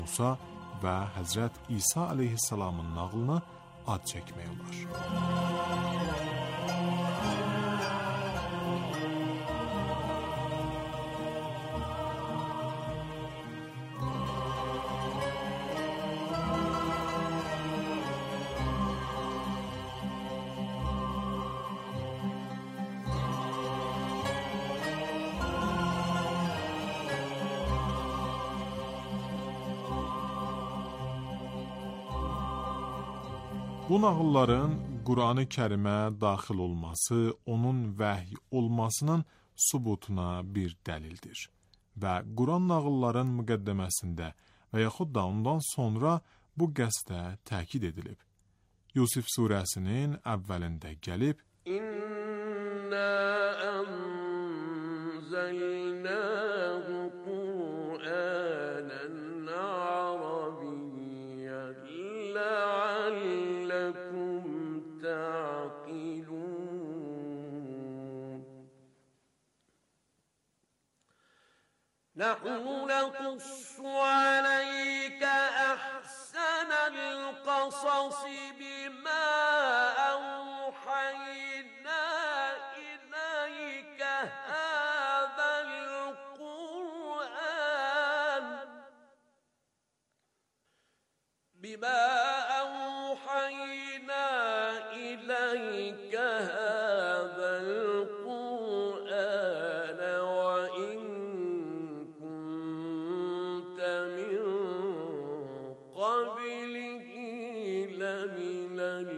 Musa və Həzrət İsa aleyhissalamın nağılını ad çəkmək olar. Bu nağılların Qur'an-ı Kərimə daxil olması, onun vəhy olmasının sübutuna bir dəlildir. Və Qur'an nağılların müqəddəməsində və yaxud da ondan sonra bu qəsdə təkid edilib. Yusif surəsinin əvvəlində gəlib, İnna anzalnahu Qur'anan Arabiyyan la'allakum ta'qilun. Nahnu naqussu alayka ahsanal qasasi bima awhayna ilayka hadhal Qur'an bima awhayna ilayka hadhal Qur'an wa in kunta min qablihi laminal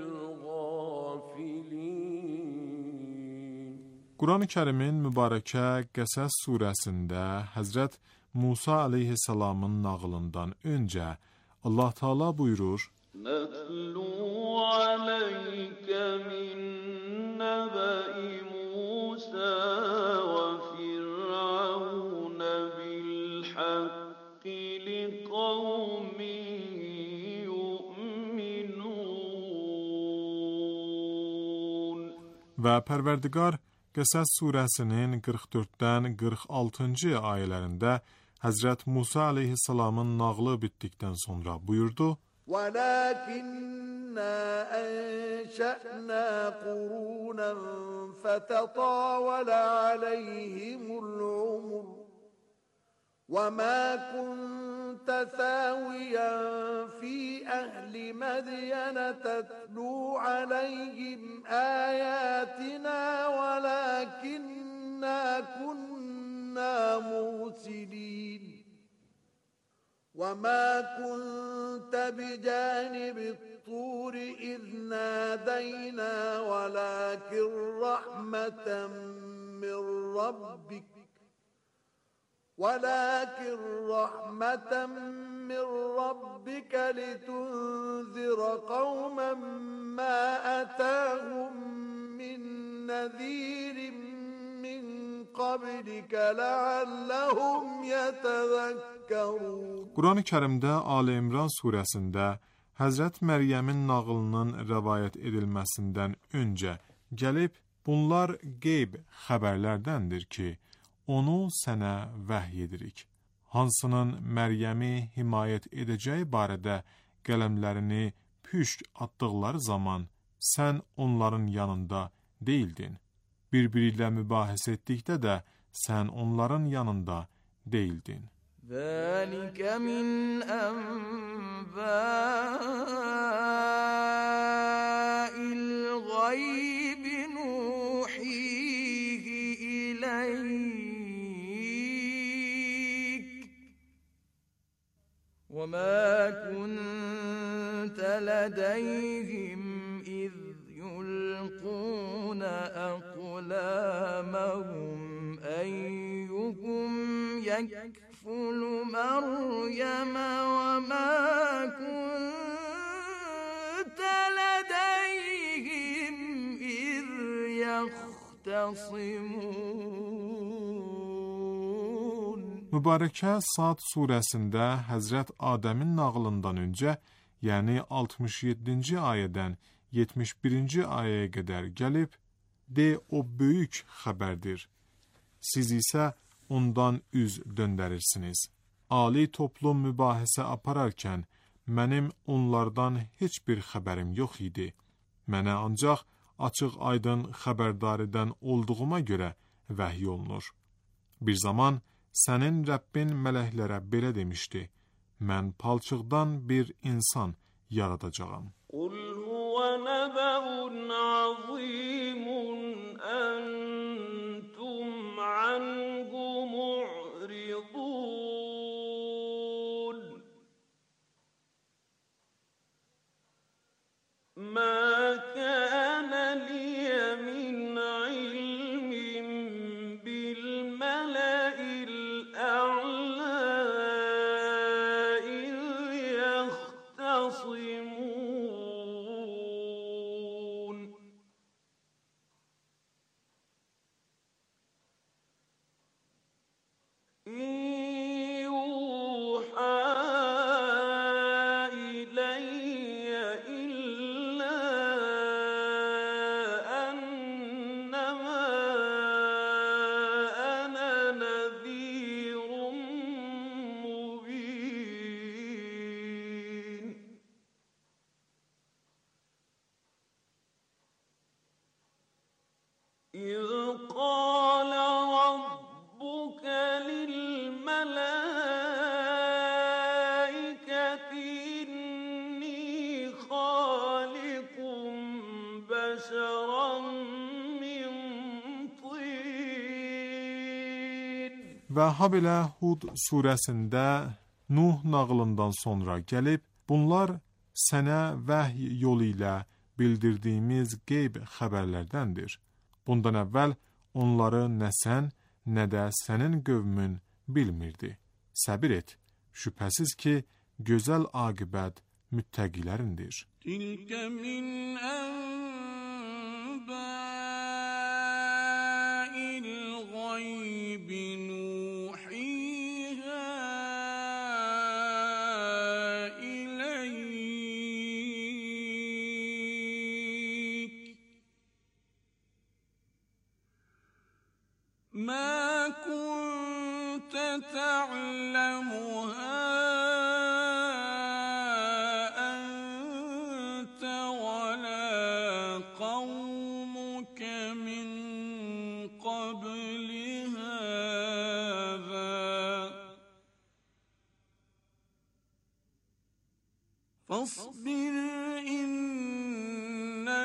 ghafilin. Qur'an-ı Kərimin mübarəkə Qəsəs surəsində Həzrət Musa aleyhissalamın nağılından öncə Allah Teala buyurur, Natlu alayka min nabai Musa ve Firavun bil haqqi liqawmin yu'minun. Və Pərverdigar Qəsəs surəsinin 44-dən 46-cı ayələrində Həzrət Musa aleyhissalamın nağılı bitdikdən sonra buyurdu, وَلَكِنَّا أَنشَأْنَا قُرُونًا فَتَطَاوَلَ عَلَيْهِمُ الْعُمُرُ وَمَا كُنْتَ ثَاوِيًا فِي أَهْلِ مَدْيَنَ تَتْلُو عَلَيْهِمْ آيَاتِنَا وَلَكِنَّا كُنَّا مُرْسِلِينَ وَمَا كُنْتَ بِجَانِبِ الطُّورِ إِذْ نَادَيْنَا وَلَكِنْ رَحْمَةً مِّن رَّبِّكَ لِتُنذِرَ قَوْمًا مَّا أَتَاهُم مِّن نَّذِيرٍ مِّن قَبْلِكَ لَعَلَّهُمْ يَتَذَكَّرُونَ. Qur'an-ı Kərimdə Ali İmran surəsində Həzrət Məryəmin nağılının rəvayət edilməsindən öncə gəlib, bunlar qeyb xəbərlərdəndir ki, onu sənə vəhy edirik. Hansının Məryəmi himayət edəcəyi barədə qələmlərini püşk atdıqları zaman sən onların yanında deyildin. Bir-biri ilə mübahisə etdikdə də sən onların yanında deyildin. ذَلِكَ مِنْ أَنْبَاءِ الْغَيْبِ نُوحِيهِ إِلَيْكَ وَمَا كُنْتَ لَدَيْهِمْ إِذْ يُلْقُونَ أَقْلَامَهُمْ أَيُّهُمْ يَكْفُلُ مَرْيَمَ وَمَا كُنْتَ لَدَيْهِمْ إِذْ يَخْتَصِمُونَ. Mübarəkə Sad surəsində Həzrət Adəmin nağılından öncə, yəni 67-ci ayədən 71-ci ayəyə qədər gəlib, de o böyük xəbərdir. Siz isə ondan üz döndərirsiniz. ali toplum mübahisə apararkən mənim onlardan heç bir xəbərim yox idi. Mənə ancaq açıq-aydın xəbərdar edən olduğuma görə vəhy olunur. Bir zaman sənin Rəbbin mələklərə belə demişdi: mən palçıqdan bir insan yaradacağam. قُلْ هُوَ نَبَأٌ عَظِيمٌ أَنْتُمْ عَنْهُ مُعْرِضُونَ مَا كَانَ لِيَ مِنْ عِلْمٍ بِالْمَلَإِ الْأَعْلَى إِذْ يَخْتَصِمُونَ إِنْ يُوحَى إِلَيَّ إِلَّا أَنَّمَا أَنَا نَذِيرٌ مُبِينٌ إِذْ قَالَ رَبُّكَ لِلْمَلَائِكَةِ إِنِّي خَالِقٌ بَشَرًا مِّن طِينٍ Və habelə Hud surəsində Nuh nağılından sonra gəlib, bunlar sənə vəhy yolu ilə bildirdiyimiz qeyb xəbərlərdəndir. Bundan əvvəl onları nə sən, nə də sənin qövmün bilmirdi. Səbir et, şübhəsiz ki, gözəl aqibət müttəqilərindir. تِلْكَ مِنْ أَنْبَاءِ الْغَيْبِ نُوحِيهَا إِلَيْكَ مَا كُنْتَ تَعْلَمُهَا أَنْتَ وَلَا قَوْمُكَ مِنْ قَبْلِ هَذَا فَاصْبِرْ إِنَّ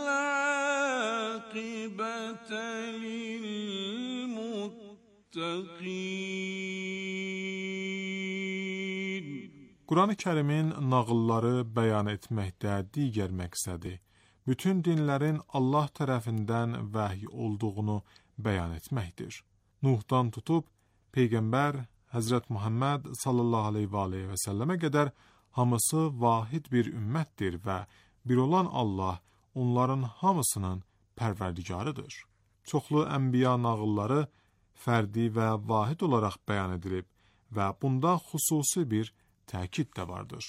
الْعَاقِبَةَ لِلْمُتَّقِينَ Quran-ı Kərimin nağılları bəyan etməkdə digər məqsədi, bütün dinlərin Allah tərəfindən vəhy olduğunu bəyan etməkdir. Nuhdan tutub, Peyğəmbər Həzrət Muhammed sallallahu aleyhi və səlləmə qədər hamısı vahid bir ümmətdir və bir olan Allah onların hamısının pərverdigarıdır. Çoxlu ənbiya nağılları fərdi və vahid olaraq bəyan edilib və bunda xüsusi bir təkid də vardır.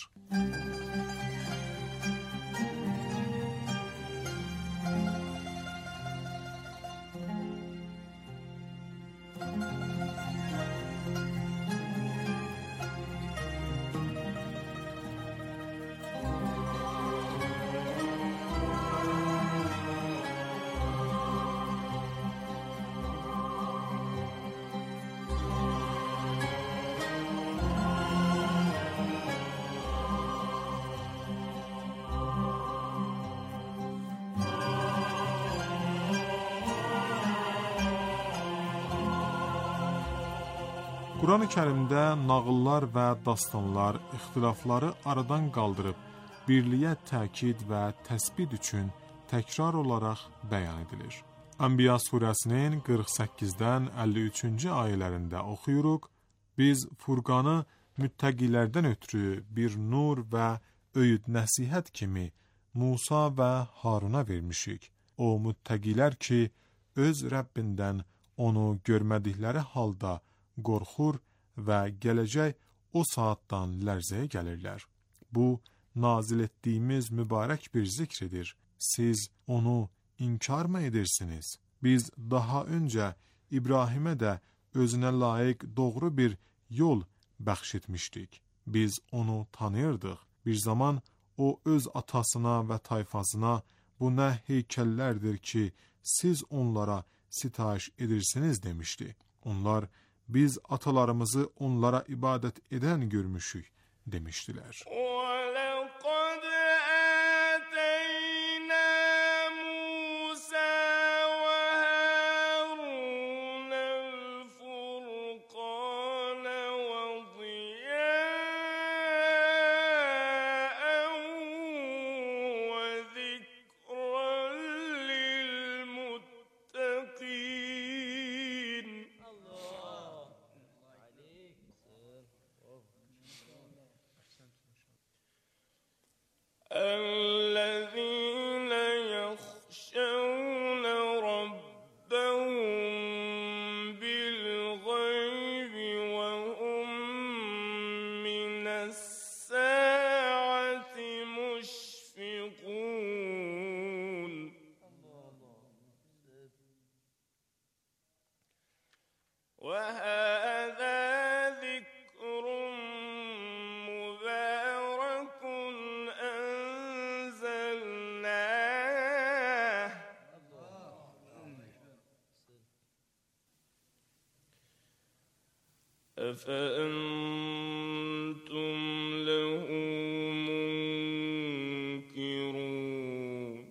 Quran-ı Kərimdə nağıllar və dastanlar ixtilafları aradan qaldırıb, birliyə təkid və təsbit üçün təkrar olaraq bəyan edilir. Ənbiya surəsinin 48-dən 53-cü ayələrində oxuyuruq: biz Furqanı müttəqilərdən ötürü bir nur və öyüd nəsihət kimi Musa və Haruna vermişik. O müttəqilər ki, öz Rəbbindən onu görmədikləri halda qorxur və gələcək o saatdan lərzəyə gəlirlər. Bu, nazil etdiyimiz mübarək bir zikridir. Siz onu inkar mı edirsiniz? Biz daha öncə İbrahimə də özünə layiq doğru bir yol bəxş etmişdik. Biz onu tanıyırdıq. Bir zaman o öz atasına və tayfasına bu nə heykəllərdir ki, siz onlara sitayiş edirsiniz demişdi. Onlar, biz atalarımızı onlara ibadət edən görmüşük demişdilər. الذين يخشون ربهم بالغيب وهم من الساعة مشفقون وهذا ذكر مبارك أنزلناه أفأنتم له منكرون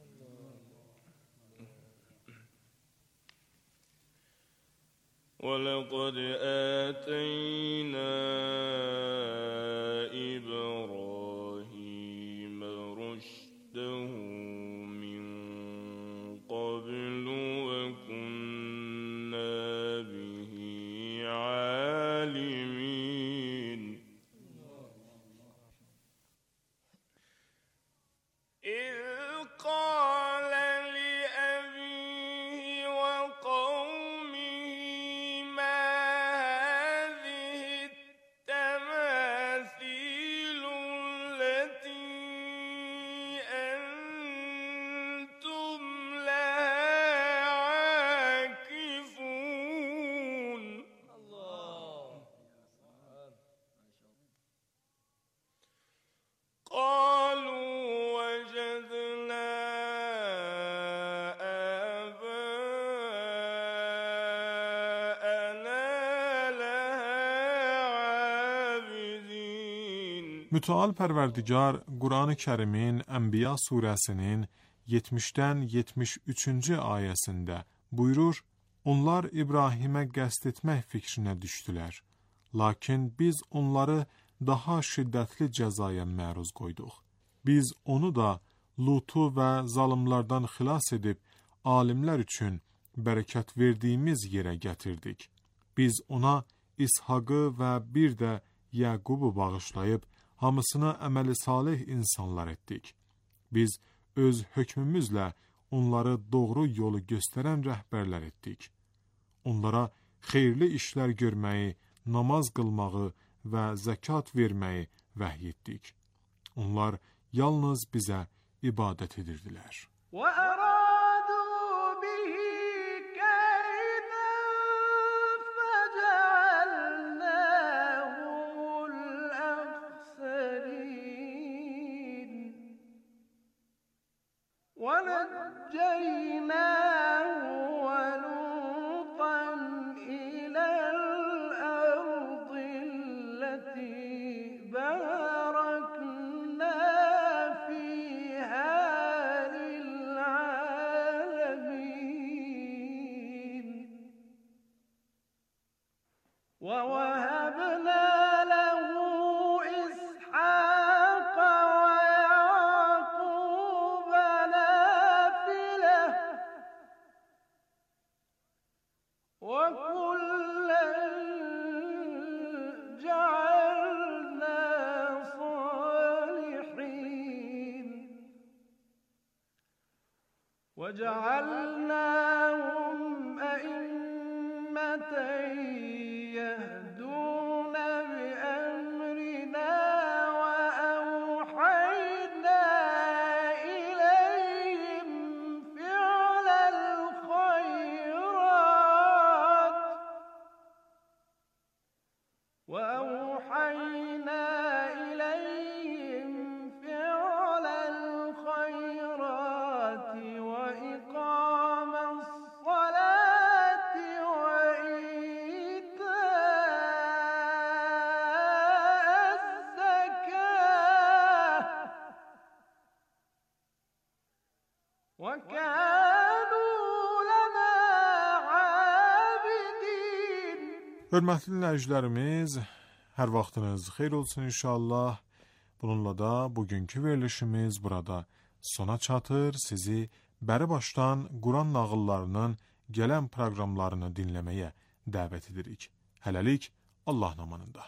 ولقد آتينا إبراهيم رشده من قبل وكنا به عالمين إذ قال لأبيه وقومه ما هذه التماثيل التي أنتم لها عاكفون قالوا وجدنا آباءنا لها عابدين. Müteal Pərverdigar Quran-ı Kərimin Ənbiya surəsinin 70-dən 73-cü ayəsində buyurur, onlar İbrahimə qəsd etmək fikrinə düşdülər. Lakin biz onları daha şiddətli cəzaya məruz qoyduq. Biz onu da Lutu və zalımlardan xilas edib, alimlər üçün bərəkət verdiyimiz yerə gətirdik. Biz ona İshaqı və bir də Yaqubu bağışlayıb, hamısını əməli salih insanlar etdik. Biz öz hökmümüzlə onları doğru yolu göstərən rəhbərlər etdik. Onlara xeyirli işlər görməyi, namaz qılmağı və zəkat verməyi vəhy etdik. Onlar yalnız bizə ibadət edirdilər. وأرادوا به كيدا فجعلناهم الأخسرين ونجيناه ولوطا إلى الأرض التي باركنا فيها للعالمين ووهبنا له إسحاق ويعقوب نافلة وكلا جعلنا صالحين وجعلناهم أئمة يهدون بأمرنا وأوحينا إليهم فعل الخيرات وأوحينا Hörmətli dinləyicilərimiz, hər vaxtınız xeyir olsun inşallah. Bununla da bugünkü verilişimiz burada sona çatır. Sizi bəri başdan Quran nağıllarının gələn proqramlarını dinləməyə dəvət edirik. Hələlik Allah namanında.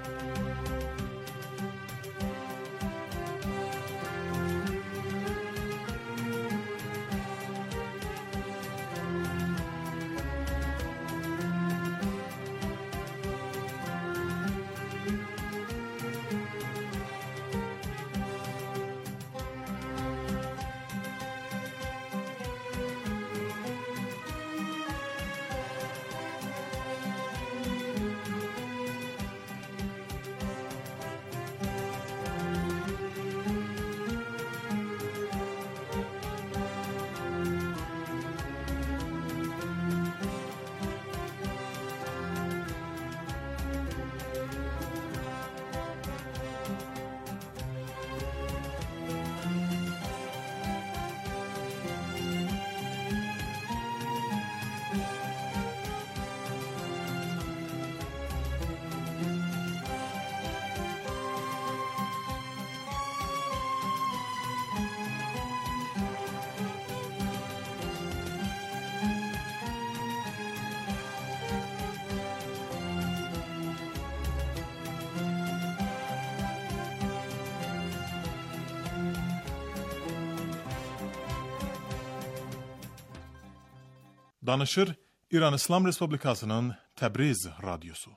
Danışır İran İslam Respublikasının Təbriz radyosu.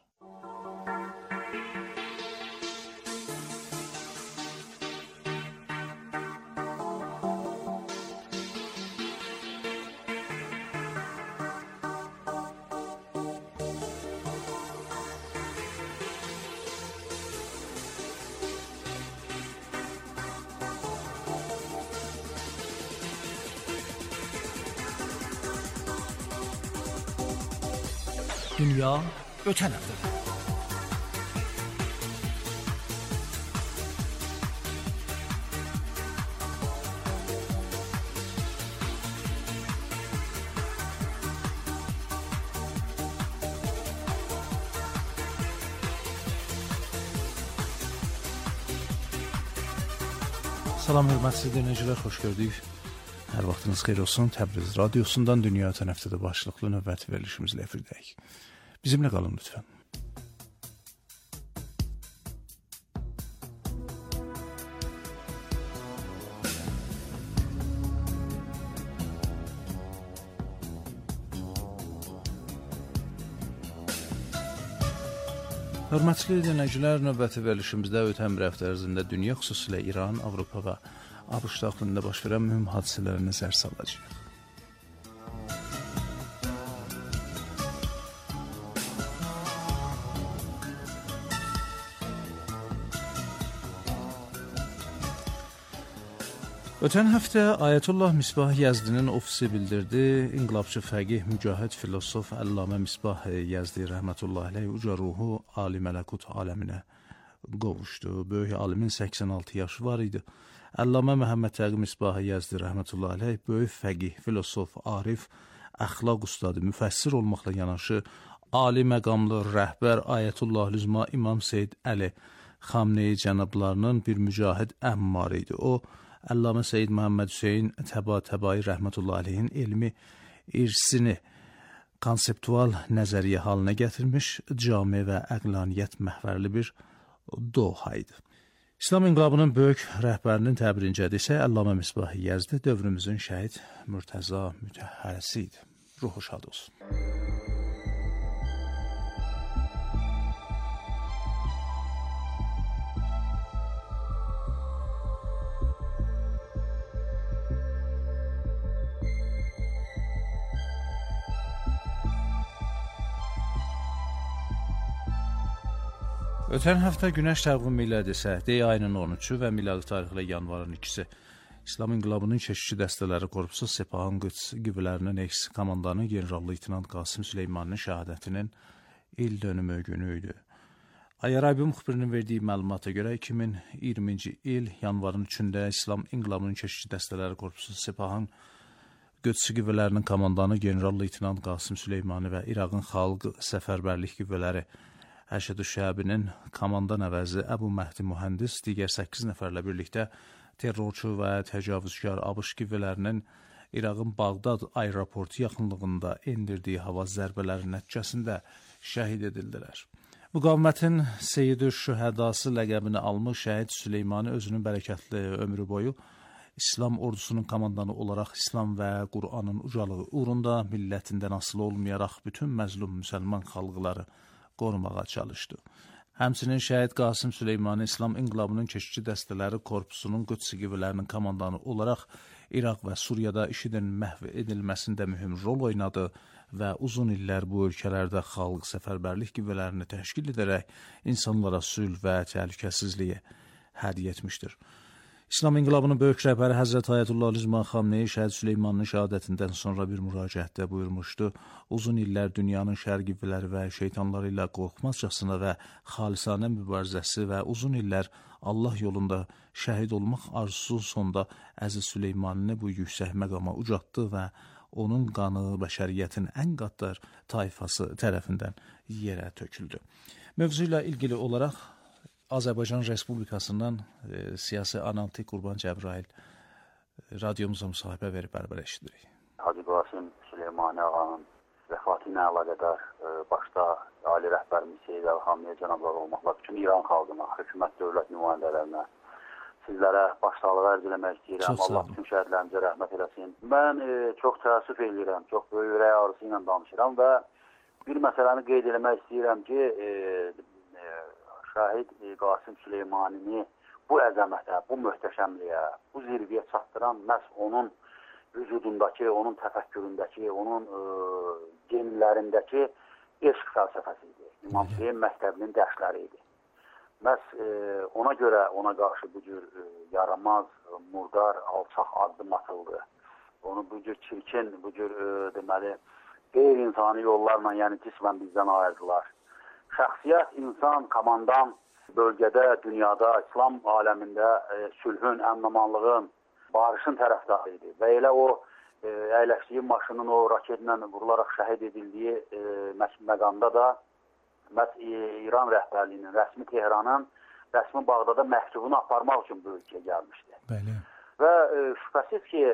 Dünya ötən həftədə. Salam hörmətli dinləyicilər, xoş gördük. Hər vaxtınız xeyir olsun. Təbriz radyosundan Dünya ötən həftədə başlıqlı növbəti verilişimizlə efirdəyik. Bizimlə qalın lütfən. Hörmətli dinləyicilər, növbəti verilişimizdə ötən bir həftə ərzində dünya, xüsusilə İran, Avropa və ABŞ daxilində baş verən mühüm hadisələrə nəzər salacağıq. Ötən həftə Ayətullah Misbah Yəzdinin ofisi bildirdi, inqilabçı fəqih, mücahid, filosof Əllamə Misbah Yəzdi rəhmətullahi əleyh uca ruhu ali mələkut aləminə qovuşdu. Böyük alimin 86 yaşı var idi. Əllamə Məhəmməd Təqi Misbah Yəzdi rəhmətullahi əleyh böyük fəqih, filosof, arif, əxlaq ustadı, müfəssir olmaqla yanaşı ali məqamlı rəhbər Ayətullah Lüzma İmam Seyyid Əli Xamneyi cənablarının bir mücahid əmmarı idi. O, Əllamə Seyyid Məhəmməd Hüseyin Təbai rəhmətullahi əleyhin elmi irsini konseptual nəzəriyyə halına gətirmiş, cami və əqlaniyyət məhvərli bir doha idi. İslam inqilabının böyük rəhbərinin təbirincədə isə Əllamə Misbah Yəzdi dövrümüzün şəhid Mürtəza mütəhhərisi idi. Ruhu şad olsun. Ötən həftə günəş təqvim ilə desə, dey ayının 13-ü və miladi tarixlə yanvarın 2-si İslam inqilabının keşişçi dəstələri korpusu Sepahın Qüds qüvvələrinin eks-komandanı general-leytenant Qasım Süleymanın şəhadətinin il dönümü günü idi. Ayarabi müxbirinin verdiyi məlumata görə 2020-ci il yanvarın 3-də İslam inqilabının keşişçi dəstələri korpusu Sepahın Qüds qüvvələrinin komandanı general-leytenant Qasım Süleymani və İraqın Xalq Səfərbərlik qüvvələri Əşhədü Şəbinin komandan əvəzi Əbu Məhdi Mühəndis digər 8 nəfərlə birlikdə terrorçu və təcavüzkar ABŞ qüvvələrinin İraqın Bağdad aeroportu yaxınlığında endirdiyi hava zərbələri nəticəsində şəhid edildilər. Müqavimətin Seyyid-ü Şühədası ləqəbini almış şəhid Süleymani özünün bərəkətli ömrü boyu İslam ordusunun komandanı olaraq İslam və Qur'anın ucalığı uğrunda millətindən asılı olmayaraq bütün məzlum müsəlman xalqları qorumağa çalışdı. Həmçinin şəhid Qasım Süleymani İslam İnqilabının keşikçi dəstələri korpusunun Qüds qüvvələrinin komandanı olaraq İraq və Suriyada IŞİD-in məhv edilməsində mühüm rol oynadı və uzun illər bu ölkələrdə xalq səfərbərlik qüvvələrini təşkil edərək insanlara sülh və təhlükəsizliyi hədiyyə etmişdir. İslam İnqilabının böyük rəhbəri Həzrət Ayətullah Ali Zəman Xamneyi şəhid Süleymanın şəhadətindən sonra bir müraciətdə buyurmuşdu. Uzun illər dünyanın şər qüvvələri və şeytanları ilə qorxmazcasına və xalisanə mübarizəsi və uzun illər Allah yolunda şəhid olmaq arzusu sonda Əziz Süleymanini bu yüksək məqama ucatdı və onun qanı bəşəriyyətin ən qəddar tayfası tərəfindən yerə töküldü. Mövzu ilə ilgili olaraq Azərbaycan Respublikasından siyasi analitik Qurban Cəbrayil radyomuza müsahibə verib bərabər eşidirik. Hacı Qasım Süleymani ağanın vəfatı ilə əlaqədar başda ali rəhbərimiz Seyyid Əl-Xamneyə cənablar olmaqla bütün İran xalqına, hökumət dövlət nümayəndələrinə, sizlərə başsağlığı ərz eləmək istəyirəm. Allah bütün şəhidlərimizə rəhmət eləsin. Mən çox təəssüf edirəm, çox böyük ürək ağrısı ilə danışıram və bir məsələni qeyd eləmək istəyirəm ki, şəhid Qasım Süleymanini bu əzəmətə, bu möhtəşəmliyə, bu zirvəyə çatdıran məhz onun vücudundakı, onun təfəkküründəki, onun genlərindəki eşq fəlsəfəsi idi. İmam Hüseyin məktəbinin dərsləri idi. Məhz ona görə ona qarşı bu cür yaramaz, murdar, alçaq addım atıldı. Onu bu cür çirkin, bu cür deməli qeyri-insani yollarla, yəni cismən bizdən ayırdılar. Şəxsiyyət, insan, komandan bölgədə, dünyada, İslam aləmində sülhün, əmin-amanlığın, barışın tərəfdarı idi. Və elə o əyləşdiyi maşının o raketlə vurularaq şəhid edildiyi məqamda da məhz İran rəhbərliyinin, rəsmi Tehranın, rəsmi Bağdada məktubunu aparmaq üçün bu ölkəyə gəlmişdi. Bəli. Və şübhəsiz ki,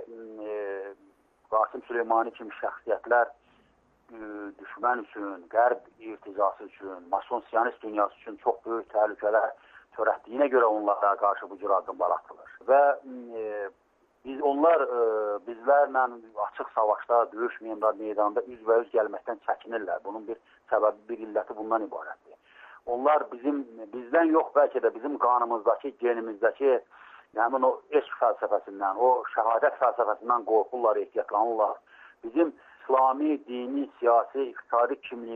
Qasım Süleymani kimi şəxsiyyətlər düşmən üçün, qərb irticası üçün, mason siyonist dünyası üçün çox böyük təhlükələr törətdiyinə görə onlara qarşı bu cür addımlar atılır. Və onlar bizlərlə açıq savaşda, döyüş meydanında üzbəüz gəlməkdən çəkinirlər. Bunun bir səbəbi, bir illəti bundan ibarətdir. Onlar bizdən yox, bəlkə də bizim qanımızdakı, genimizdəki həmin o eşq fəlsəfəsindən, o şəhadət fəlsəfəsindən qorxurlar, ehtiyatlanırlar. Bizim İslami, dini, siyasi, iqtisadi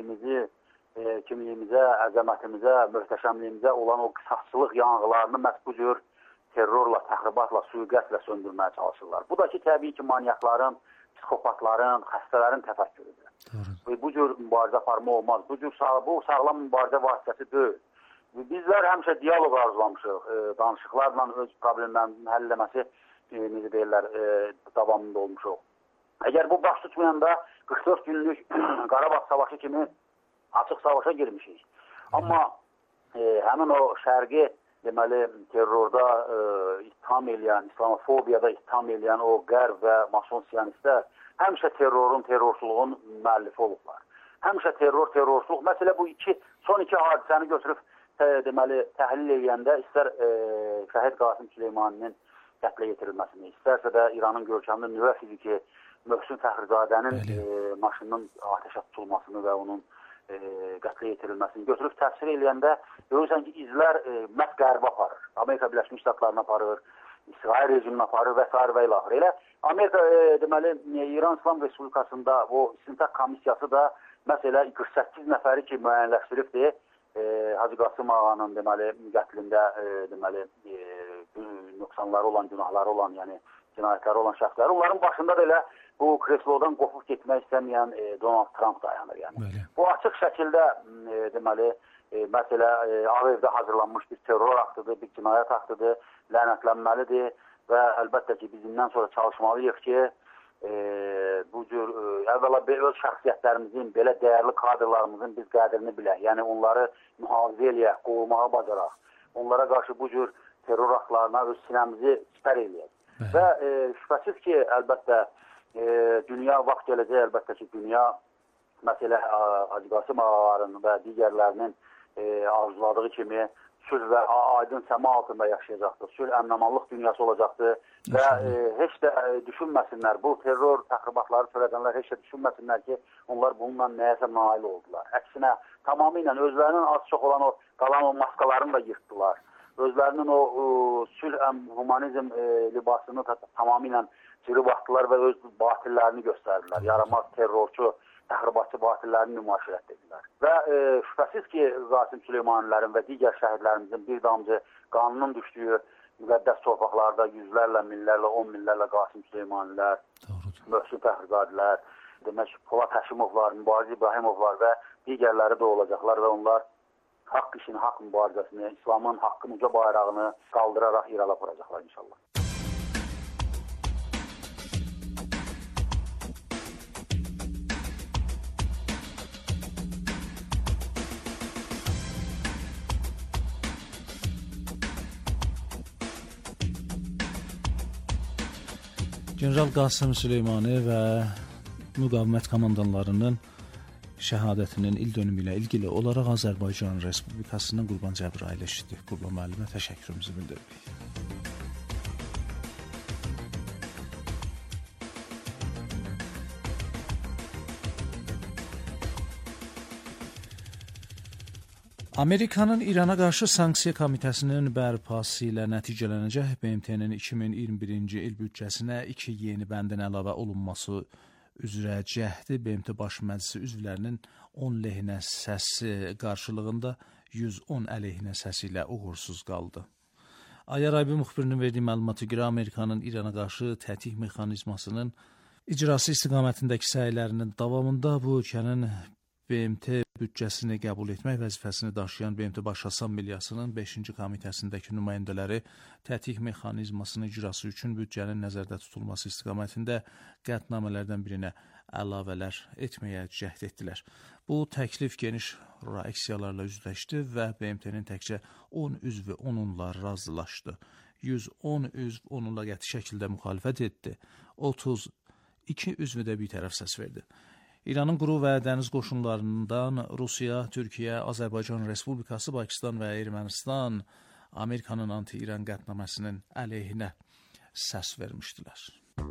kimliyimizə, əzəmətimizə, möhtəşəmliyimizə olan o qisasçılıq yanğılarını məhz bu cür terrorla, təxribatla, sui-qəsdlə söndürməyə çalışırlar. Bu da ki, təbii ki, manyakların, psixopatların, xəstələrin təfəkkürüdür. Bu cür mübarizə aparma olmaz. Bu sağlam mübarizə vasitəsi deyil. Bizlər həmişə diyaloq arzulamışıq, danışıqlarla öz problemlərimizin həll eləməsi, necə deyirlər, davamında olmuşuq. Əgər bu baş tutmayanda 44 günlük Qarabağ savaşı kimi açıq savaşa girmişik. Amma həmin o şərqi deməli terrorda ittiham eləyən, İslamofobiyada ittiham eləyən o qərb və mason siyonistlər həmişə terrorun, terrorçuluğun müəllifi olublar. Həmişə terror, terrorçuluq. Məsələ bu son iki hadisəni götürüb deməli təhlil eləyəndə istər şəhid Qasım Süleymaninin qətlə yetirilməsini, istərsə də İranın görkəmli nüvə fiziki Möhsün Fəxrizadənin maşının ateşə tutulmasını və onun qətlə yetirilməsini götürüb təfsir eləyəndə görürsən ki, izlər məhz qərbə aparır. Amerika Birləşmiş Ştatlarına aparır, İsrail rejiminə aparır və s. və ilaxır. Elə Amerika, deməli, İran İslam Respublikasında o istintaq komissiyası da məsələ 48 nəfəri ki, müəyyənləşdiribdir. Hacı Qasım ağanın deməli qətlində deməli nöqsanları olan, günahları olan, yəni cinayətləri olan şəxslər. Onların başında da elə bu kreslodan qopub getmək istəməyən Donald Trump dayanır. Yəni. Bu açıq şəkildə deməli məsələ Ağ Evdə hazırlanmış bir terror aktıdır, bir cinayət aktıdır, lənətlənməlidir və əlbəttə ki, biz indən sonra çalışmalıyıq ki, bu cür əvvəla öz şəxsiyyətlərimizin, belə dəyərli kadrlarımızın biz qədrini bilək. Yəni onları mühafizə eləyək, qorumağa bacaraq. Onlara qarşı bu cür terror aktlarına öz sinəmizi sipər eləyək. Və şübhəsiz ki, əlbəttə dünya vaxt gələcək, əlbəttə ki, dünya məsələ Hacı Qasım ağaların və digərlərinin arzuladığı kimi sülh və aydın səma altında yaşayacaqdır. Sülh əmnamanlıq dünyası olacaqdır və heç də düşünməsinlər, bu terror təxribatları törədənlər heç də düşünməsinlər ki, onlar bununla nəyəsə nail oldular. Əksinə, tamamilə özlərinin az çox olan o qalan o maskalarını da yırtdılar. Özlərinin o sülh humanizm libasını tamamilə cırıb atdılar və öz batillərini göstərdilər. Yaramaz terrorçu, təxribatçı batillərini nümayiş etdilər. Və şübhəsiz ki, Qasim Süleymanililərin və digər şəhidlərimizin bir damcı qanunun düşdüyü müqəddəs torpaqlarda yüzlərlə, minlərlə, 10 minlərlə Qasim Süleymanilər, Möhsün Fəxrizadələr, demək Polat Həşimovlar, Mübariz İbrahimovlar və digərləri də olacaqlar və onlar haqq işini, haqq mübarizəsini, İslamın haqqın uca bayrağını qaldıraraq irəli aparacaqlar inşallah. General Qasım Süleymani və müqavimət komandanlarının şəhadətinin ildönümü ilə ilgili olaraq Azərbaycan Respublikasının Qurban Cəbrayıl eşitdi. Qurban müəllimə təşəkkürümüzü bildiririk. Amerikanın İrana qarşı sanksiya komitəsinin bərpası ilə nəticələnəcək BMT-nin 2021-ci il büdcəsinə 2 yeni bəndin əlavə olunması üzrə cəhdi BMT Baş Məclisi üzvlərinin 10 lehinə səsi qarşılığında 110 əleyhinə səsi ilə uğursuz qaldı. Ayar Aybi müxbirinin verdiyi məlumata görə Amerikanın İrana qarşı tətik mexanizmasının icrası istiqamətindəki səylərinin davamında bu ölkənin BMT büdcəsini qəbul etmək vəzifəsini daşıyan BMT Baş Assambleyasının 5-ci komitəsindəki nümayəndələri tətik mexanizmasının icrası üçün büdcənin nəzərdə tutulması istiqamətində qətnamələrdən birinə əlavələr etməyə cəhd etdilər. Bu təklif geniş reaksiyalarla üzləşdi və BMT-nin təkcə 10 üzvü onunla razılaşdı. 110 üzv onunla qəti şəkildə müxalifət etdi. 32 üzvü də bir tərəf səs verdi. İranın quru və dəniz qoşunlarından Rusiya, Türkiyə, Azərbaycan Respublikası, Pakistan və Ermənistan Amerikanın anti-İran qətnaməsinin əleyhinə səs vermişdilər.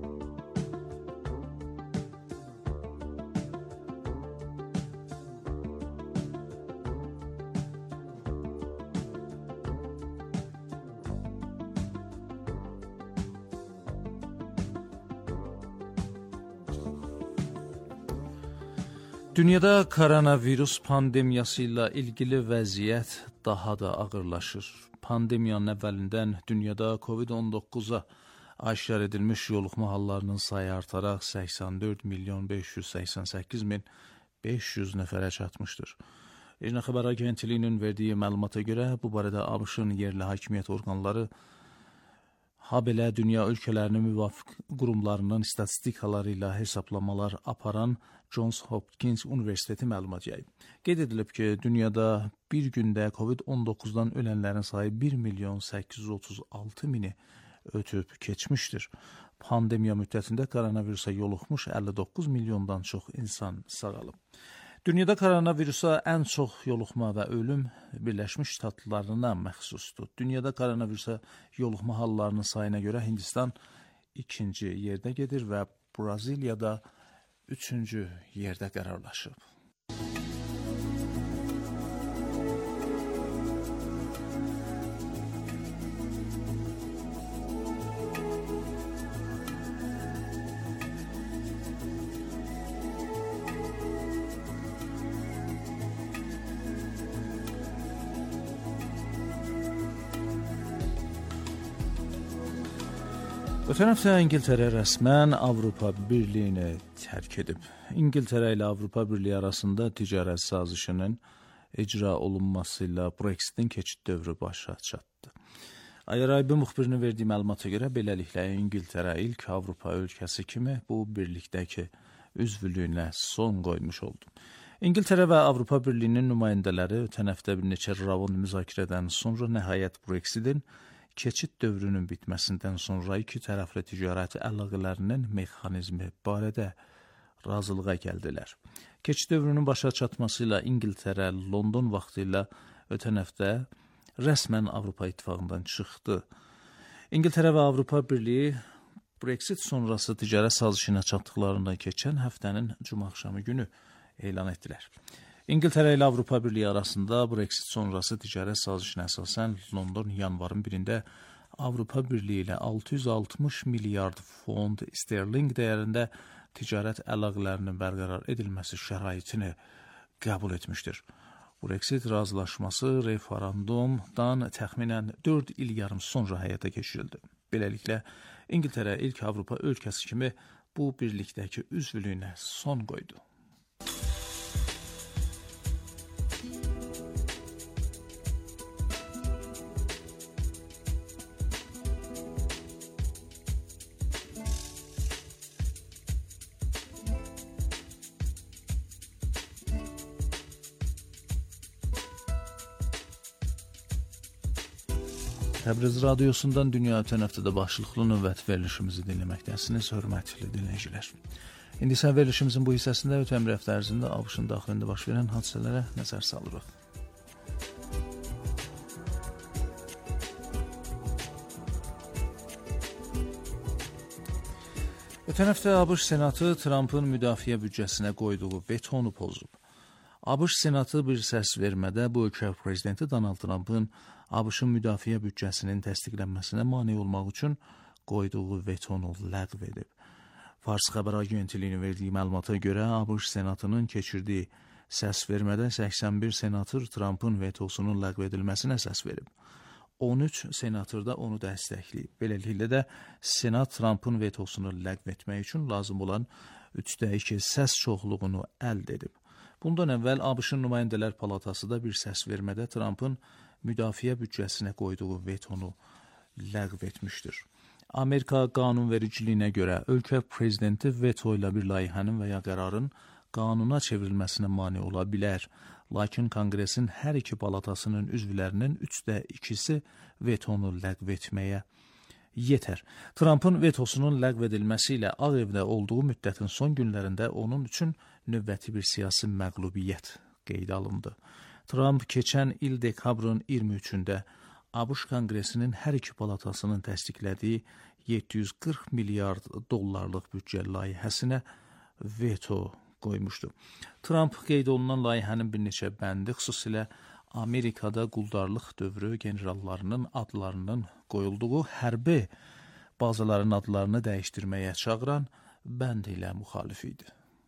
Dünyada koronavirus pandemiyası ilə ilgili vəziyyət daha da ağırlaşır. Pandemiyanın əvvəlindən dünyada COVID-19-a aşkar edilmiş yoluxma hallarının sayı artaraq 84 milyon 588 min 500 nəfərə çatmışdır. İRNA Xəbər Agentliyinin verdiyi məlumata görə bu barədə ABŞ-ın yerli hakimiyyət orqanları habelə dünya ölkələrinin müvafiq qurumlarının statistikaları ilə hesablamalar aparan Johns Hopkins Universiteti məlumat yayıb. Qeyd edilib ki, dünyada bir gündə COVID-19-dan ölənlərin sayı 1 milyon 836 mini ötüb keçmişdir. Pandemiya müddətində koronavirusa yoluxmuş 59 milyondan çox insan sağalıb. Dünyada koronavirusa ən çox yoluxma və ölüm Birləşmiş Ştatlarına məxsusdur. Dünyada koronavirusa yoluxma hallarının sayına görə Hindistan 2-ci yerdə gedir və Braziliyada 3-cü yerdə qərarlaşıb. Ötən həftə İngiltərə rəsmən Avropa Birliyini tərk edib. İngiltərə ilə Avropa Birliyi arasında ticarət sazişinin icra olunması ilə Brexitin keçid dövrü başa çatdı. IRIB müxbirinin verdiyi məlumata görə beləliklə İngiltərə ilk Avropa ölkəsi kimi bu birlikdəki üzvlüyünə son qoymuş oldu. İngiltərə və Avropa Birliyinin nümayəndələri ötən həftə bir neçə raund müzakirədən sonra nəhayət Brexitin keçid dövrünün bitməsindən sonra iki tərəfli ticarət əlaqələrinin mexanizmi barədə razılığa gəldilər. Keçid dövrünün başa çatması ilə İngiltərə London vaxtı ilə ötən həftə rəsmən Avropa İttifaqından çıxdı. İngiltərə və Avropa Birliyi Brexit sonrası ticarət sazişinə çatdıqlarından keçən həftənin cuma axşamı günü elan etdilər. İngiltərə ilə Avropa Birliyi arasında Brexit sonrası ticarət sazişinə əsasən London yanvarın 1-də Avropa Birliyi ilə 660 milyard fond sterling dəyərində ticarət əlaqələrinin bərqərar edilməsi şəraitini qəbul etmişdir. Brexit razılaşması referendumdan təxminən 4 il yarım sonra həyata keçirildi. Beləliklə, İngiltərə ilk Avropa ölkəsi kimi bu birlikdəki üzvlüyünə son qoydu. Təbriz radiosundan dünya ötən həftədə başlıqlı növbəti verilişimizi dinləməkdəsiniz, hörmətli dinləyicilər. İndi isə verilişimizin bu hissəsində ötən bir həftə ərzində ABŞ-ın daxilində baş verən hadisələrə nəzər salırıq. Ötən həftə ABŞ Senatı Trumpın müdafiə büdcəsinə qoyduğu vetonu pozub. ABŞ Senatı bir səs vermədə bu ölkə prezidenti Donald Trumpın ABŞ-ın müdafiə büdcəsinin təsdiqlənməsinə mane olmaq üçün qoyduğu vetonu ləğv edib. Fars xəbər agentliyinin verdiyi məlumata görə ABŞ Senatının keçirdiyi səs vermədə 81 senator Trumpın vetosunun ləğv edilməsinə səs verib. 13 senator da onu dəstəkləyib. Beləliklə də Senat Trumpın vetosunu ləğv etmək üçün lazım olan 3/2 səs çoxluğunu əldə edib. Bundan əvvəl ABŞ-ın nümayəndələr palatası da bir səs vermədə Trumpın müdafiə büdcəsinə qoyduğu vetonu ləğv etmişdir. Amerika qanunvericiliyinə görə ölkə prezidenti veto ilə bir layihənin və ya qərarın qanuna çevrilməsinə mane ola bilər. Lakin Konqresin hər iki palatasının üzvlərinin 3/2-si vetonu ləğv etməyə yetər. Trumpın vetosunun ləğv edilməsi ilə Ağ Evdə olduğu müddətin son günlərində onun üçün növbəti bir siyasi məğlubiyyət qeydə alındı. Trump keçən il dekabrın 23-də ABŞ Konqresinin hər iki palatasının təsdiqlədiyi 740 milyard dollarlıq büdcə layihəsinə veto qoymuşdu. Trump qeyd olunan layihənin bir neçə bəndi xüsusilə Amerikada quldarlıq dövrü generallarının adlarının qoyulduğu hərbi bazaların adlarını dəyişdirməyə çağıran bənd ilə müxalif idi.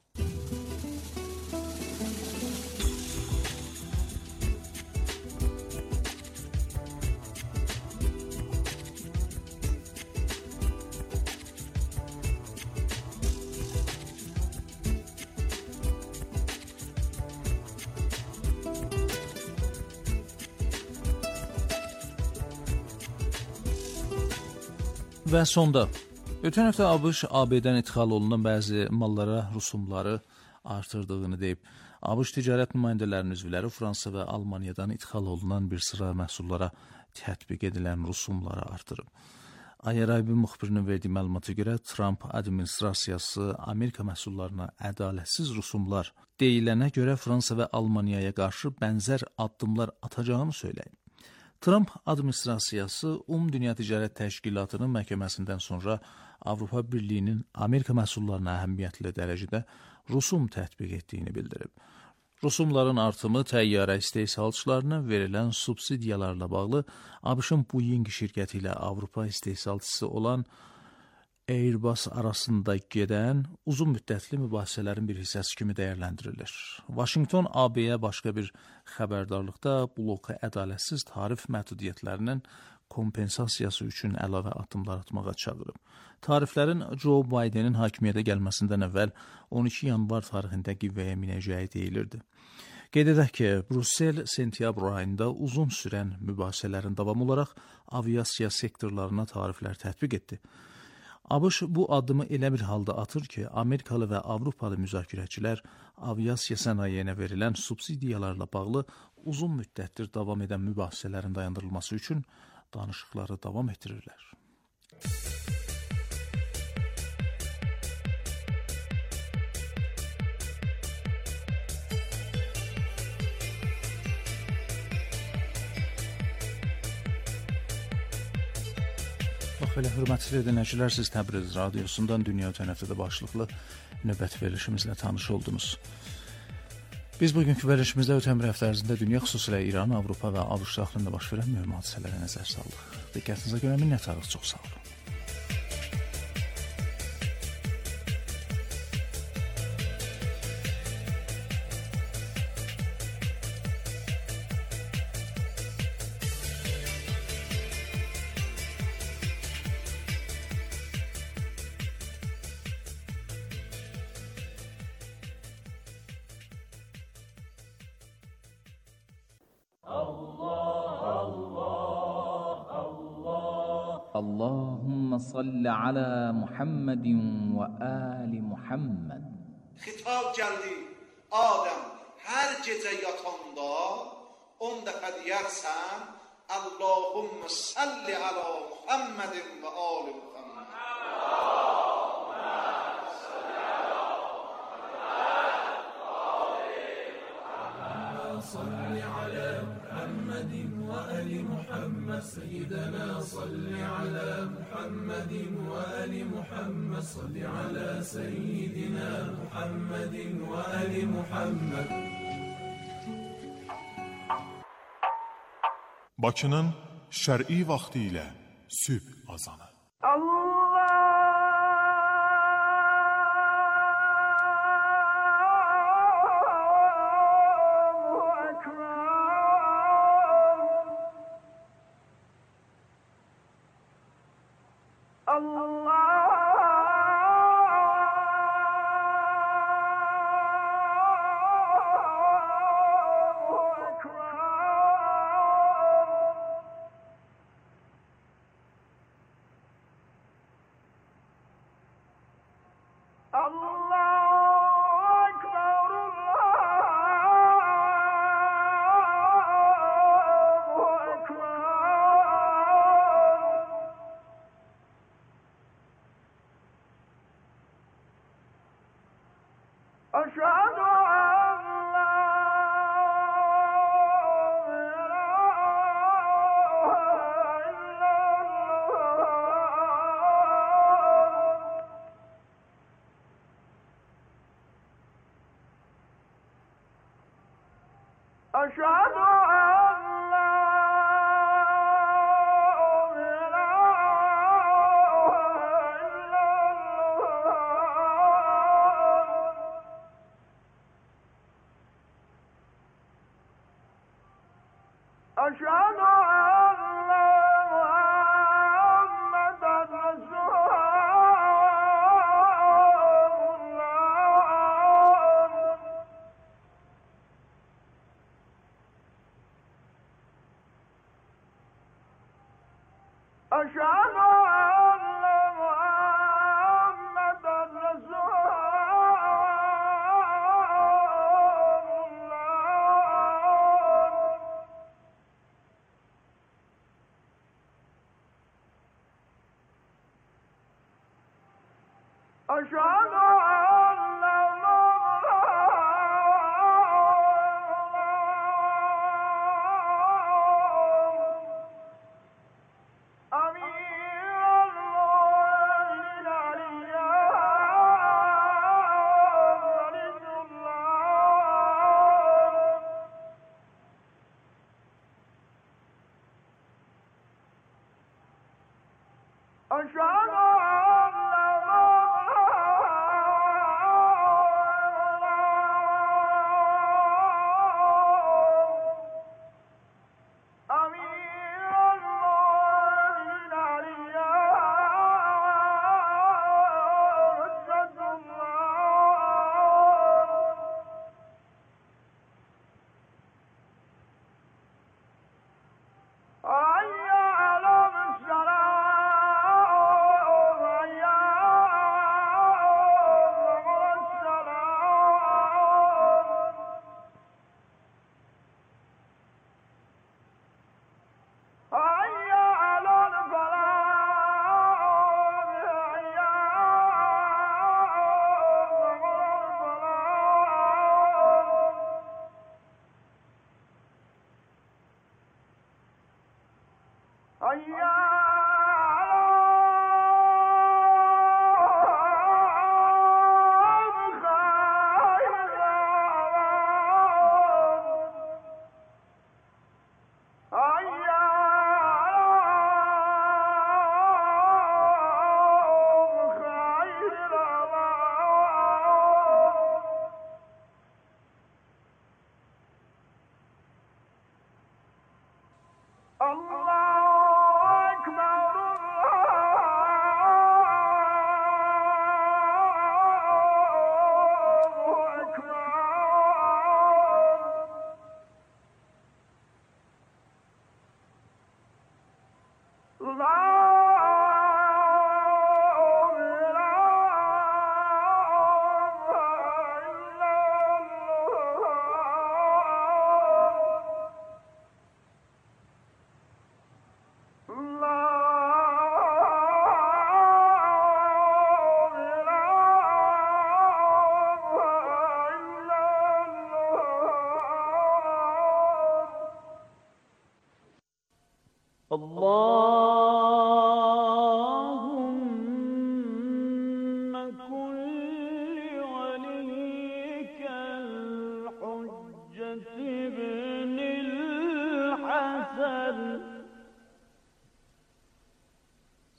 Və sonda, ötən həftə ABŞ ABD-dən ixal olunan bəzi mallara rüsumları artırdığını deyib. ABŞ ticarət nümayəndələrinin üzvləri Fransa və Almaniyadan ixal olunan bir sıra məhsullara tətbiq edilən rüsumları artırıb. IRIB müxbirinin verdiyi məlumata görə Trump administrasiyası Amerika məhsullarına ədalətsiz rüsumlar deyilənə görə Fransa və Almaniyaya qarşı bənzər addımlar atacağını söyləyib. Trump administrasiyası Dünya Ticarət Təşkilatının məhkəməsindən sonra Avropa Birliyinin Amerika məhsullarına əhəmiyyətli dərəcədə rüsum tətbiq etdiyini bildirib. Rüsumların artımı təyyarə istehsalçılarına verilən subsidiyalarla bağlı ABŞ-ın Boeing şirkəti ilə Avropa istehsalçısı olan Airbus arasında gedən uzun müddətli mübahisələrin bir hissəsi kimi dəyərləndirilir. Washington AB-yə başqa bir xəbərdarlıqda bloka ədalətsiz tarif məhdudiyyətlərinin kompensasiyası üçün əlavə addımlar atmağa çağırıb. Tariflərin Joe Bidenin hakimiyyətə gəlməsindən əvvəl 12 yanvar tarixində qüvvəyə minəcəyi deyilirdi. Qeyd edək ki, Brüssel sentyabr ayında uzun sürən mübahisələrin davamı olaraq aviasiya sektorlarına tariflər tətbiq etdi. ABŞ bu addımı elə bir halda atır ki, Amerikalı və Avropalı müzakirəçilər aviasiya sənayeyinə verilən subsidiyalarla bağlı uzun müddətdir davam edən mübahisələrin dayandırılması üçün danışıqları davam etdirirlər. Belə hörmətli dinləyicilər, siz Təbriz radiosundan dünya ötən həftədə başlıqlı növbəti verilişimizlə tanış oldunuz. Biz bugünkü verilişimizdə ötən bir həftə ərzində dünya, xüsusilə İran, Avropa və ABŞ daxilində baş verən mühüm hadisələrə nəzər saldıq. Diqqətinizə görə minnətdarıq, çox sağ olun. اللهم صل على محمد وآل محمد. Xitab gəldi, Adəm, hər gecə yatanda 10 dəfə deyərsən, Allahumma salli ala Muhammedin və ali Muhammed. صل على محمد وآل محمد سيدنا صل على محمد وآل محمد صل على سيدنا محمد وآل محمد. Bakının şər'i vaxtı ilə sübh azanı. أشهد أن لا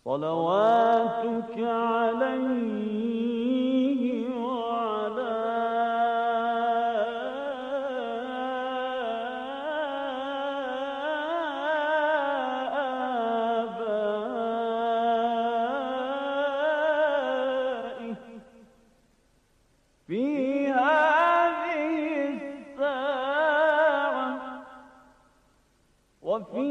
صلواتك عليه وعلى آبائه في هذه الساعة وفي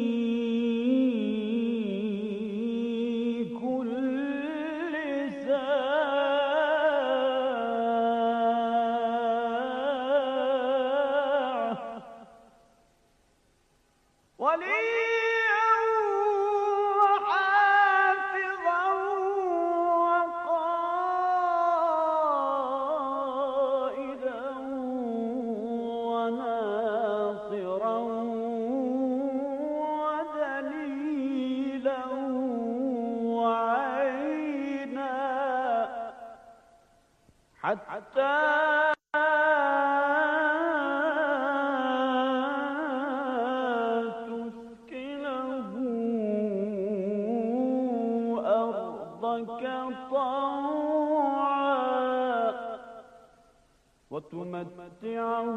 حتى تسكنه أرضك طوعا وتمتعه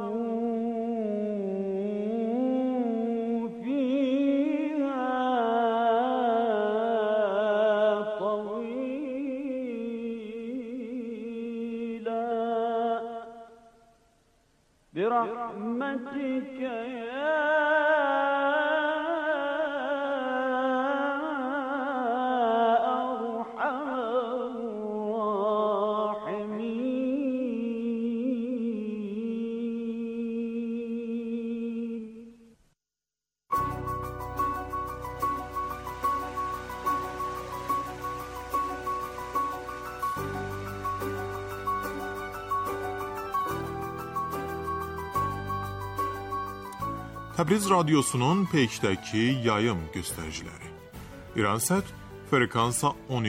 برحمتك يا أرحم الراحمين. Təbriz radiosunun Peykdəki yayım göstəriciləri. İransat frekansa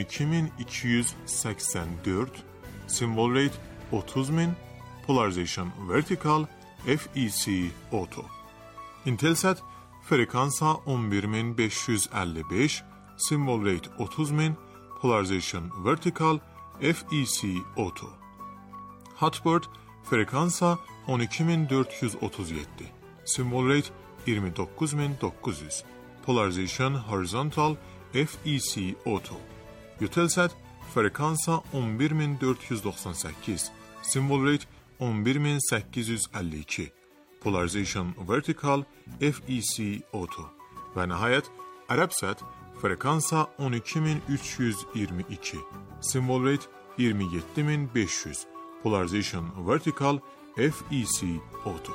12284, simvol rate 30000, polarization vertical, FEC auto. Intelsat frekansa 11555, simvol rate 30000, polarization vertical, FEC auto. Hotbird frekansa 12437, simvol rate 29900, polarization horizontal, FEC auto. Eutelsat frekansa 11498, simvol rate 11852, polarization vertical, FEC auto. Və nəhayət Arabsat frekansa 12322, simvol rate 27500, polarization vertical, FEC auto.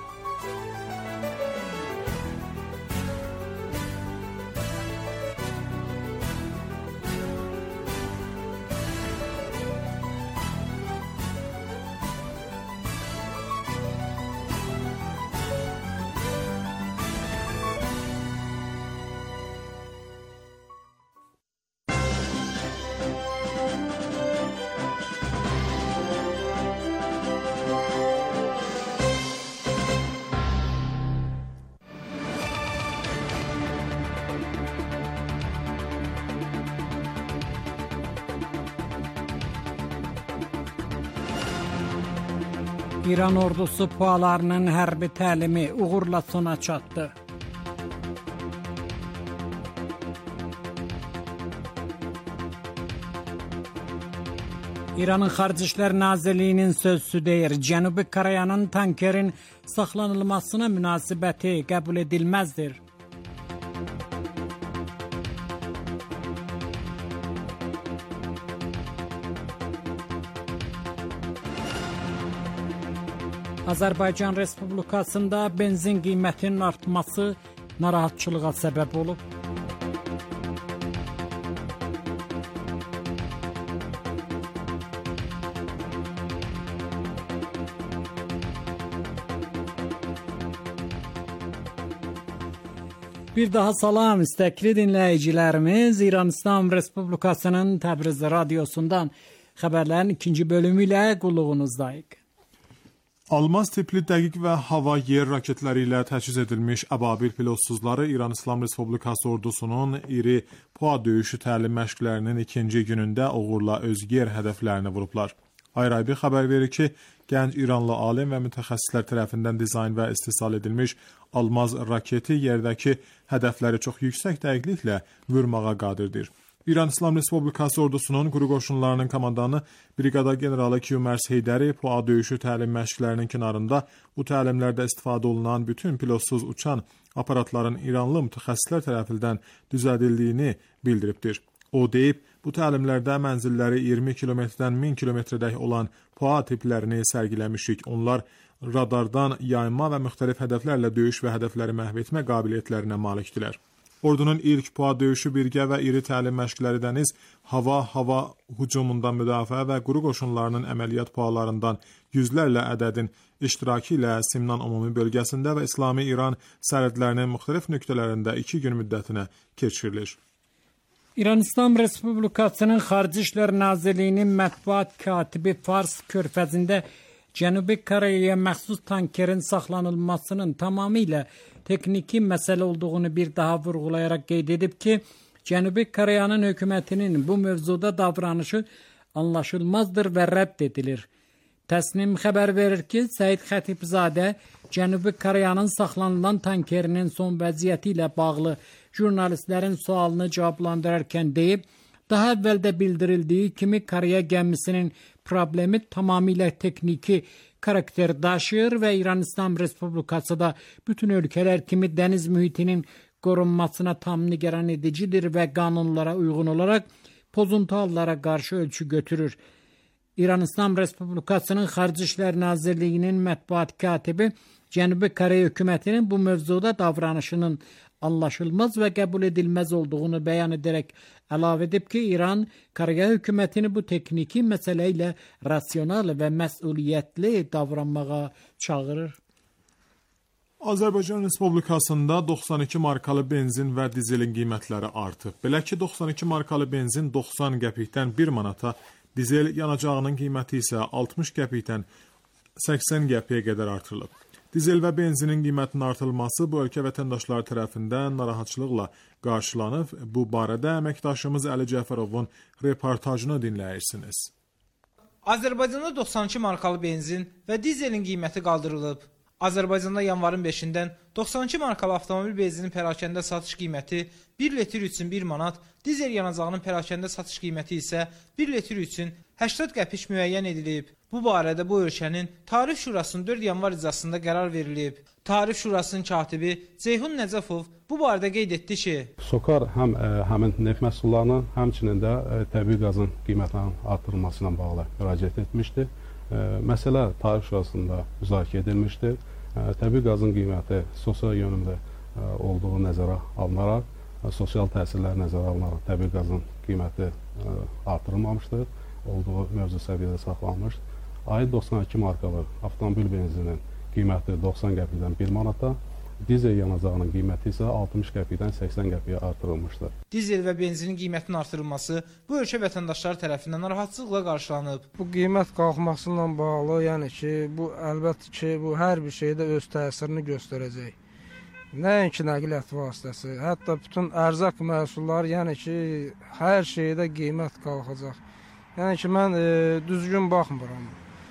İran ordusu PUA'larının hərbi təlimi uğurla sona çatdı. İranın Xarici İşlər Nazirliyinin sözçüsü deyir, Cənubi Koreyanın tankerin saxlanılmasına münasibəti qəbul edilməzdir. Azərbaycan Respublikasında benzin qiymətinin artması narahatçılığa səbəb olub. Bir daha salam istəkli dinləyicilərimiz, İran İslam Respublikasının Təbriz radiosundan xəbərlərin ikinci bölümü ilə qulluğunuzdayıq. Almaz tipli dəqiq və hava-yer raketləri ilə təchiz edilmiş Əbabil pilotsuzları İran İslam Respublikası ordusunun iri PUA döyüşü təlim məşqlərinin ikinci günündə uğurla öz yer hədəflərini vurublar. Ayraybi xəbər verir ki, gənc İranlı alim və mütəxəssislər tərəfindən dizayn və istehsal edilmiş Almaz raketi yerdəki hədəfləri çox yüksək dəqiqliklə vurmağa qadirdir. İran İslam Respublikası ordusunun quru qoşunlarının komandanı Briqada generalı Qümers Heydəri PUA döyüşü təlim məşqlərinin kənarında bu təlimlərdə istifadə olunan bütün pilotsuz uçan aparatların İranlı mütəxəssislər tərəfindən düzəldildiyini bildiribdir. O deyib, bu təlimlərdə mənzilləri 20 kilometrdən 1000 kilometrədək olan PUA tiplərini sərgiləmişik. Onlar radardan yayma və müxtəlif hədəflərlə döyüş və hədəfləri məhv etmə qabiliyyətlərinə malikdirlər. Ordunun ilk PUA döyüşü birgə və iri təlim məşqləri dəniz, hava hücumundan müdafiə və quru qoşunlarının əməliyyat PUA-larından yüzlərlə ədədin iştirakı ilə Simnan ümumi bölgəsində və İslami İran sərhədlərinin müxtəlif nöqtələrində 2 gün müddətinə keçirilir. İran İslam Respublikasının Xarici İşlər Nazirliyinin mətbuat katibi Fars körfəzində Cənubi Koreyaya məxsus tankerin saxlanılmasının tamamilə texniki məsələ olduğunu bir daha vurğulayaraq qeyd edib ki, Cənubi Koreyanın hökumətinin bu mövzuda davranışı anlaşılmazdır və rədd edilir. Təsnim xəbər verir ki, Səid Xətibzadə Cənubi Koreyanın saxlanılan tankerinin son vəziyyəti ilə bağlı jurnalistlərin sualını cavablandırarkən deyib, daha əvvəldə bildirildiyi kimi Koreya gəmisinin problemi tamamilə texniki karakter daşıyır və İran İslam Respublikası da bütün ölkələr kimi dəniz mühitinin qorunmasına tam nigaran edicidir və qanunlara uyğun olaraq pozuntu hallara qarşı ölçü götürür. İran İslam Respublikasının Xarici İşlər Nazirliyinin mətbuat katibi Cənubi Koreya hökumətinin bu mövzuda davranışının anlaşılmaz və qəbul edilməz olduğunu bəyan edərək əlavə edib ki, İran Koreya hökumətini bu texniki məsələ ilə rasional və məsuliyyətli davranmağa çağırır. Azərbaycan Respublikasında 92 markalı benzin və dizelin qiymətləri artıb. Belə ki, 92 markalı benzin 90 qəpikdən 1 manata, dizel yanacağının qiyməti isə 60 qəpikdən 80 qəpiyə qədər artırılıb. Dizel və benzinin qiymətinin artırılması bu ölkə vətəndaşları tərəfindən narahatçılıqla qarşılanıb. Bu barədə əməkdaşımız Əli Cəfərovun reportajını dinləyirsiniz. Azərbaycanda 92 markalı benzin və dizelin qiyməti qaldırılıb. Azərbaycanda yanvarın 5-dən 92 markalı avtomobil benzinin pərakəndə satış qiyməti 1 litr üçün 1 manat, dizel yanacağının pərakəndə satış qiyməti isə 1 litr üçün 80 qəpik müəyyən edilib. Bu barədə bu ölkənin Tarif Şurasının 4 yanvar iclasında qərar verilib. Tarif Şurasının katibi Ceyhun Nəcəfov bu barədə qeyd etdi ki, SOCAR həm həmin neft məhsullarının, həmçinin də təbii qazın qiymətinin artırılması ilə bağlı müraciət etmişdi. Məsələ Tarif Şurasında müzakirə edilmişdir. Təbii qazın qiyməti sosial yönümdə olduğu nəzərə alınaraq, sosial təsirlər nəzərə alınaraq təbii qazın qiyməti artırılmamışdır, olduğu mövcud səviyyədə saxlanmış. Ayı 92 markalı avtomobil benzinin qiyməti 90 qəpikdən 1 manata, dizel yanacağının qiyməti isə 60 qəpikdən 80 qəpiyə artırılmışdır. Dizel və benzinin qiymətinin artırılması bu ölkə vətəndaşları tərəfindən narahatçılıqla qarşılanıb. Bu qiymət qalxmasıyla bağlı, yəni ki, bu əlbəttə ki, bu hər bir şeydə öz təsirini göstərəcək. Nəinki nəqliyyat vasitəsi, hətta bütün ərzaq məhsulları, yəni ki, hər şeydə qiymət qalxacaq. Yəni ki, mən düzgün baxmıram.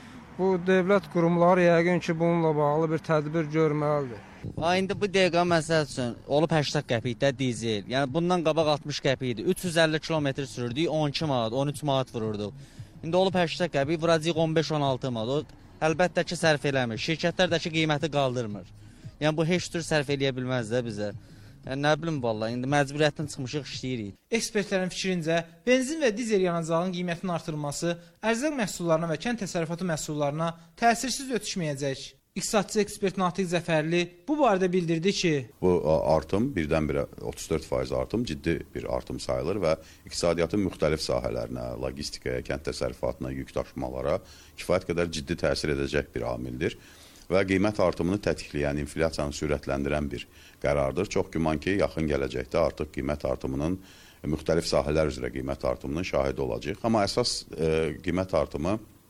Bu dövlət qurumları yəqin ki, bununla bağlı bir tədbir görməlidir. İndi bu dəqiqə məsəl üçün olub 80 qəpikdə dizel. Yəni bundan qabaq 60 qəpik idi. 350 kilometr sürürdük, 12 manat, 13 manat vururduq. İndi olub 80 qəpik, vuracaq 15-16 manat. O əlbəttə ki, sərf eləmir. Şirkətlər də ki, qiyməti qaldırmır. Yəni bu heç tür sərf eləyə bilməz də bizə. Yəni nə bilim vallahi, indi məcburiyyətdən çıxmışıq, işləyirik. Ekspertlərin fikrincə, benzin və dizel yanacağının qiymətinin artırılması ərzaq məhsullarına və kənd təsərrüfatı məhsullarına təsirsiz ötüşməyəcək. İqtisadçı ekspert Natiq Zəfərli bu barədə bildirdi ki, bu artım birdən-birə 34% artım ciddi bir artım sayılır və iqtisadiyyatın müxtəlif sahələrinə, logistikaya, kənd təsərrüfatına, yük daşımalara kifayət qədər ciddi təsir edəcək bir amildir və qiymət artımını tətikləyən, inflyasiyanı sürətləndirən bir qərardır. Çox güman ki, yaxın gələcəkdə artıq qiymət artımının, müxtəlif sahələr üzrə qiymət artımının şahidi olacaq. Amma əsas qiymət artımı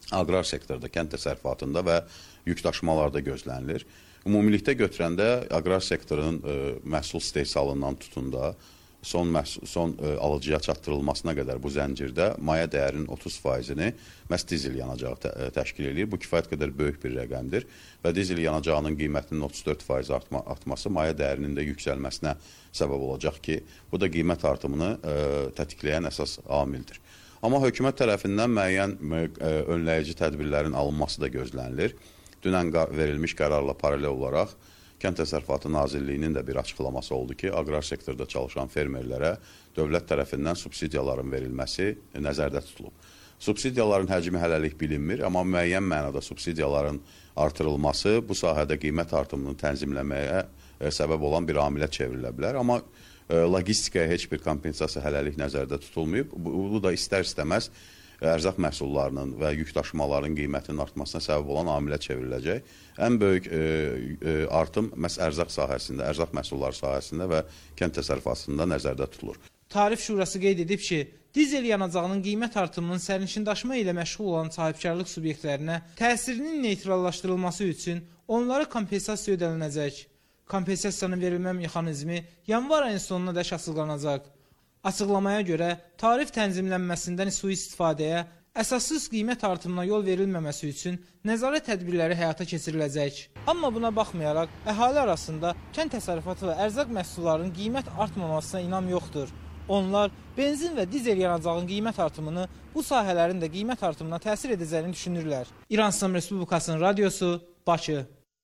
aqrar sektorda, kənd təsərrüfatında və yük daşımalarda gözlənilir. Ümumilikdə götürəndə aqrar sektorunun məhsul istehsalından tutun da son alıcıya çatdırılmasına qədər bu zəncirdə maya dəyərinin 30%-ni məhz dizel yanacağı təşkil edir. Bu kifayət qədər böyük bir rəqəmdir və dizel yanacağının qiymətinin 34% artması maya dəyərinin də yüksəlməsinə səbəb olacaq ki, bu da qiymət artımını tətikləyən əsas amildir. Amma hökumət tərəfindən müəyyən önləyici tədbirlərin alınması da gözlənilir. Dünən verilmiş qərarla paralel olaraq Kənd Təsərrüfatı Nazirliyinin də bir açıqlaması oldu ki, aqrar sektorda çalışan fermerlərə dövlət tərəfindən subsidiyaların verilməsi nəzərdə tutulub. Subsidiyaların həcmi hələlik bilinmir, amma müəyyən mənada subsidiyaların artırılması bu sahədə qiymət artımını tənzimləməyə səbəb olan bir amilə çevrilə bilər. Amma logistikaya heç bir kompensasiya hələlik nəzərdə tutulmayıb. Bu da istər-istəməz ərzaq məhsullarının və yük daşımaların qiymətinin artmasına səbəb olan amilə çevriləcək. Ən böyük artım məhz ərzaq sahəsində, ərzaq məhsulları sahəsində və kənd təsərrüfatında nəzərdə tutulur. Tarif Şurası qeyd edib ki, dizel yanacağının qiymət artımının sərnişindaşıma ilə məşğul olan sahibkarlıq subyektlərinə təsirinin neytrallaşdırılması üçün onlara kompensasiya ödəniləcək. Kompensasiyanın verilmə mexanizmi yanvar ayının sonuna dək açıqlanacaq. Açıqlamaya görə, tarif tənzimlənməsindən sui-istifadəyə, əsassız qiymət artımına yol verilməməsi üçün nəzarət tədbirləri həyata keçiriləcək. Amma buna baxmayaraq, əhali arasında kənd təsərrüfatı və ərzaq məhsullarının qiymət artmamasına inam yoxdur. Onlar benzin və dizel yanacağın qiymət artımını bu sahələrin də qiymət artımına təsir edəcəyini düşünürlər. İran İslam Respublikasının radiosu, Bakı.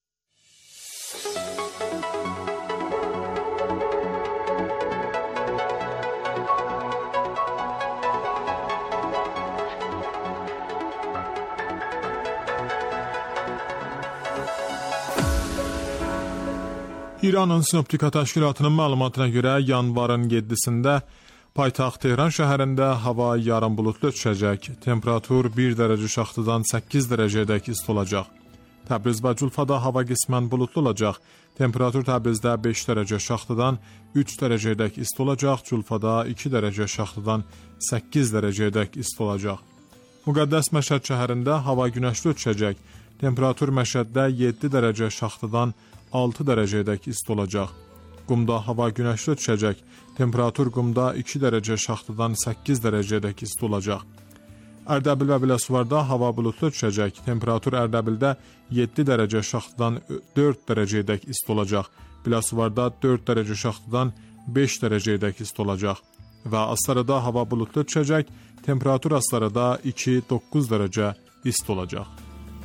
İranın Sinoptika Təşkilatının məlumatına görə yanvarın 7-sində paytaxt Tehran şəhərində hava yarım buludlu düşəcək. Temperatur 1 dərəcə şaxtadan 8 dərəcədək isti olacaq. Təbriz və Culfada hava qismən buludlu olacaq. Temperatur Təbrizdə 5 dərəcə şaxtadan 3 dərəcədək isti olacaq. Culfada 2 dərəcə şaxtadan 8 dərəcədək isti olacaq. Müqəddəs Məşəd şəhərində hava günəşli düşəcək. Temperatur Məşəddə 7 dərəcə şaxtadan 6 dərəcədək isti olacaq. Qumda hava günəşli düşəcək. Temperatur Qumda 2 dərəcə şaxtadan 8 dərəcədək isti olacaq. Ərdəbil və Biləsuvarda hava buludlu düşəcək. Temperatur Ərdəbildə 7 dərəcə şaxtadan 4 dərəcədək isti olacaq. Biləsuvarda 4 dərəcə şaxtadan 5 dərəcədək isti olacaq. Və Astarada hava buludlu düşəcək. Temperatur Astarada 2-9 dərəcə isti olacaq.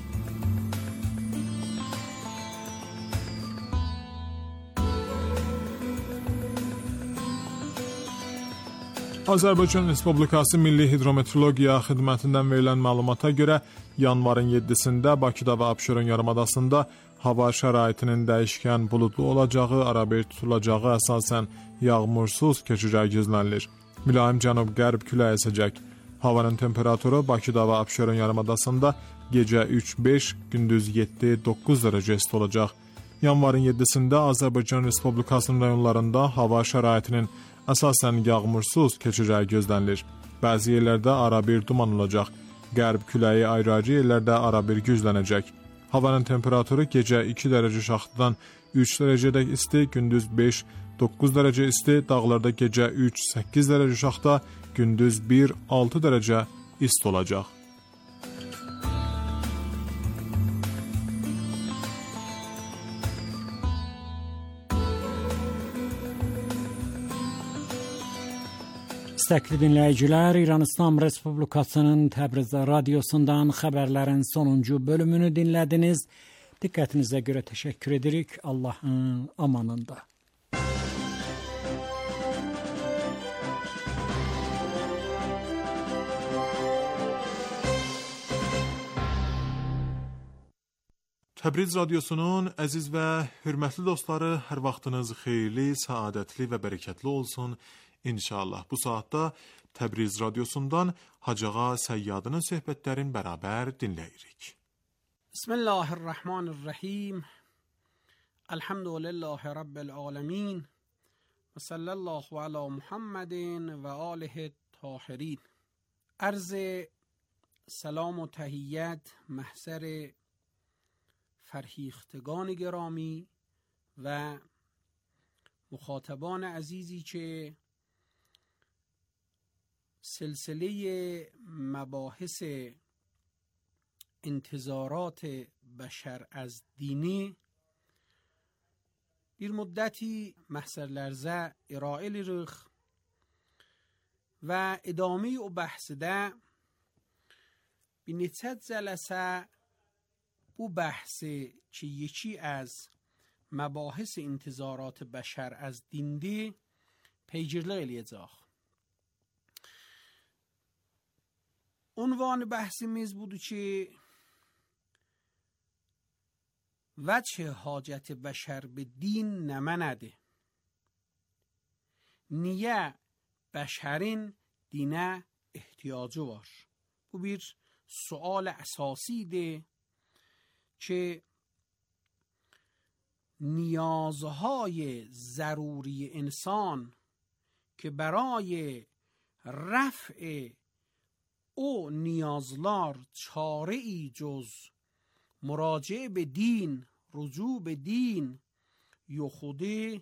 Azərbaycan Respublikası Milli Hidrometeorologiya Xidmətindən verilən məlumata görə yanvarın 7-sində Bakıda və Abşeron yarımadasında hava şəraitinin dəyişkən buludlu olacağı, arabir tutulacağı, əsasən yağmursuz keçəcəyi gözlənilir. Mülayim cənub-qərb küləyi əsəcək. Havanın temperaturu Bakıda və Abşeron yarımadasında gecə 3-5, gündüz 7-9 dərəcə isti olacaq. Yanvarın 7-sində Azərbaycan Respublikasının rayonlarında hava şəraitinin əsasən yağmursuz keçəcəyi gözlənilir. Bəzi yerlərdə arabir duman olacaq. Qərb küləyi ayrı-ayrı yerlərdə arabir güclənəcək. Havanın temperaturu gecə 2 dərəcə şaxtadan 3 dərəcədək isti, gündüz 5-9 dərəcə isti, dağlarda gecə 3-8 dərəcə şaxta, gündüz 1-6 dərəcə isti olacaq. İstəkli dinləyicilər, İran İslam Respublikasının Təbriz radiosundan xəbərlərin sonuncu bölümünü dinlədiniz. Diqqətinizə görə təşəkkür edirik. Allahın amanında. Təbriz radiosunun əziz və hörmətli dostları, hər vaxtınız xeyirli, səadətli və bərəkətli olsun. İnşallah bu saatda Təbriz radiosundan Hacığa Səyyadının söhbətlərini bərabər dinləyirik. Bismillahirrahmanirrahim. Elhamdülillahi Rabbil alemin. Və sallallahu ala Muhammedin və alihi tahirin. Arz سلام و تحیت محضر فرهیختگان گرامی و مخاطبان عزیزی که سلسله مباحث انتظارات بشر از دینی bir مدتی محصرلرزه ارائه رخ و ادامه او بحثده bir neçə cələsə bu bəhsi ki yeki از مباحث انتظارات بشر از dindi peygirlik eləyəcək. Unvanı bəhsimiz budur ki vəch hacət bəşər be din nə mənədir? Niyə bəşərin dinə ehtiyacı var? Bu bir sual اساسیdir که نیازهای ضروری انسان که برای رفع او نیازlar چاره ای جز مراجعه به دین، رجوع به دین یخوده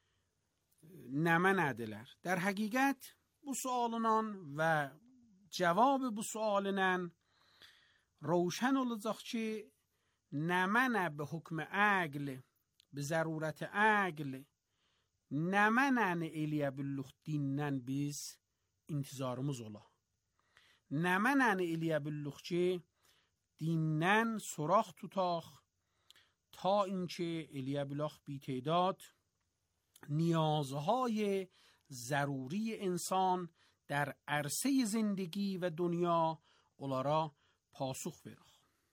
نمندler. در حقیقت bu sualından ve cevabı bu sualından روشن olacaq ki نه منه به حکم عقل به ضرورت عقل نه منه الیه بالله دینن biz intizarımız ola. نه منه الیه بالله که دینن سراخ tutaq تا اینکه الیه بالله بی تعداد نیازهای ضروری انسان در عرصه زندگی و دنیا اولارا پاسخ برخ.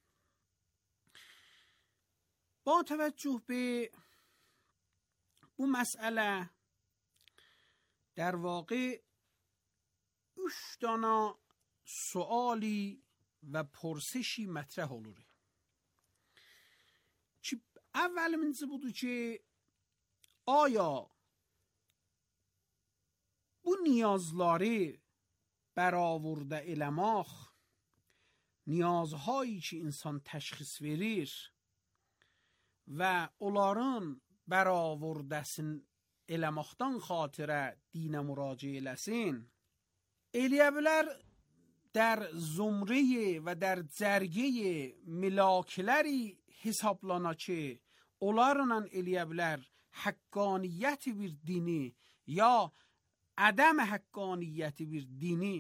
با توجه به bu مسئله در واقع 3 dana سوالی و پرسشی مطرح oluyor. ki اولمنزی budur ki آیا bu نیازları برآورده الاماخ نیازهایی که انسان تشخیص verir و onların برآوردهسین الاماختان خاطره دین مراجعه لسین الیابلر در زمره و در جرگه ملاکلری حسابلانا که onlarla eləyəblər haqqaniyyəti bir dini ya ədəm haqqaniyyəti bir dini